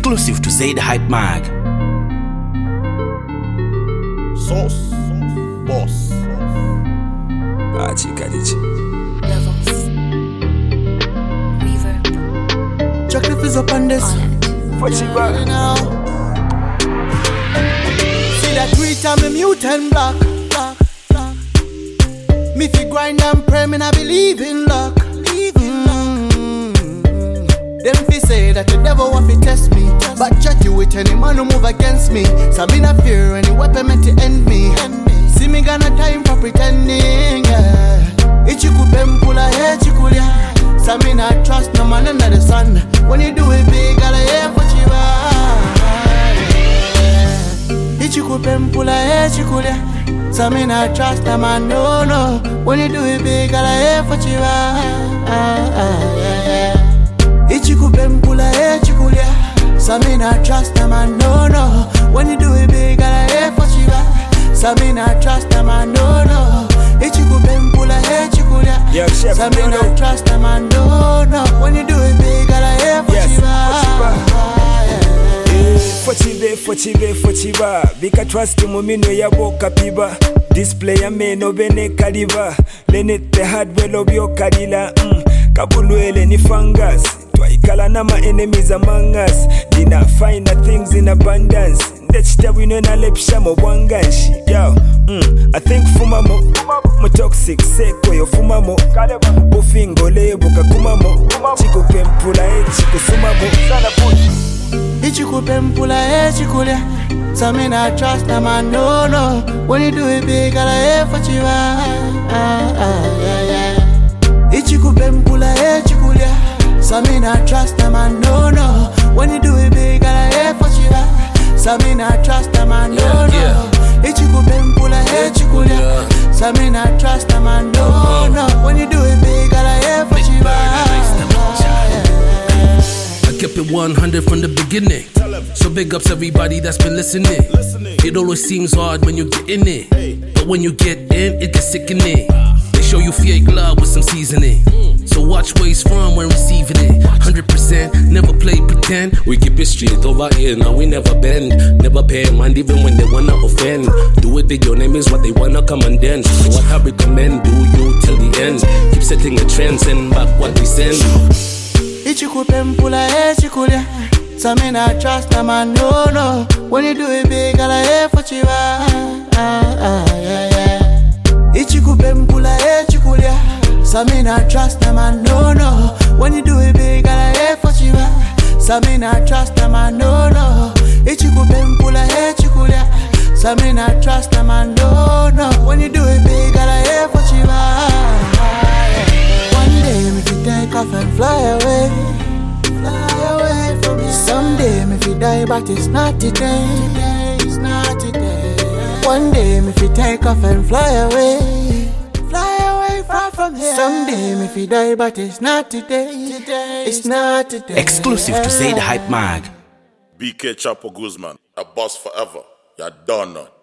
Exclusive to Zaid Hype Mag. Sauce, boss. Levels. Reverb. Chocolate is up on this. On it. Now. See that tweet and me mute and block. Me fi grind and pray, me not believe in luck. Them fi say that the devil want fi test me, but chat you with any man who move against me. So me not fear any weapon meant to end me. See me gonna time for pretending, yeah. Ichikupempula hechikulia. So me not trust no man under the sun. When you do it big, gotta hear for chiva. Ichikupempula hechikulia. So me not trust no man, no. When you do it big, gotta hear for chiva. Ichikupempula hechikulia. So me not trust no man, no. When you do it big, gotta hear for chiva. So me not trust no man, no. Ichikupempula hechikulia. So me not trust no man, no. When you do it big, gotta hear for chiva. Fochiba Bika trust mu mino ya boka piba Display ya meno bene kaliba Lenete hardware obyo kalila Kabulwele ni fungus Twaikala na ma enemies among us Dina find the things in abundance Ndechita wino na lepsha mo wanganshi Yo, I think fumamo Mo toxic seko yo fumamo Bufingo lebo kakumamo Chiku pempula chiku sumamo Sana push Ichikupempula hechikulia. So me not trust no man, no. When you do it big, gotta hear for chiva. Ichikupempula hechikulia. So me not trust no man, no. When you do it big, gotta hear for chiva. So me not trust no man, no. Ichikupempula hechikulia. So me not trust no man, no. When you do it big, gotta hear for chiva. Kept it 100 from the beginning. So big ups everybody that's been listening. It always seems hard when you get in it, but when you get in, it gets sickening. They show you fake love with some seasoning. So watch where he's from when receiving it. 100%, never play pretend. We keep it straight over here, now we never bend. Never pay mind even when they wanna offend. Do it big, your name is what they wanna come and dance. So what I recommend, do you till the end. Keep setting the trend, send back what we send. Ichikupempula hechikulia. So me not trust no man, no. When you do it big, gotta hear for chiva. Ichikupempula hechikulia. So me not trust no man, no. When you do it big, gotta hear for chiva. So me not trust no man, no. Ichikupempula hechikulia. So me not trust no man, no. When you do it big, gotta hear for chiva. One day me fi take off and fly away from here. Someday me fi die, but it's not today. One day me fi take off and fly away far from here. Someday me fi die, but it's not today. It's not today. Exclusive to Zaid Hype Mag. BK Chapo Guzman, a boss forever. You're done.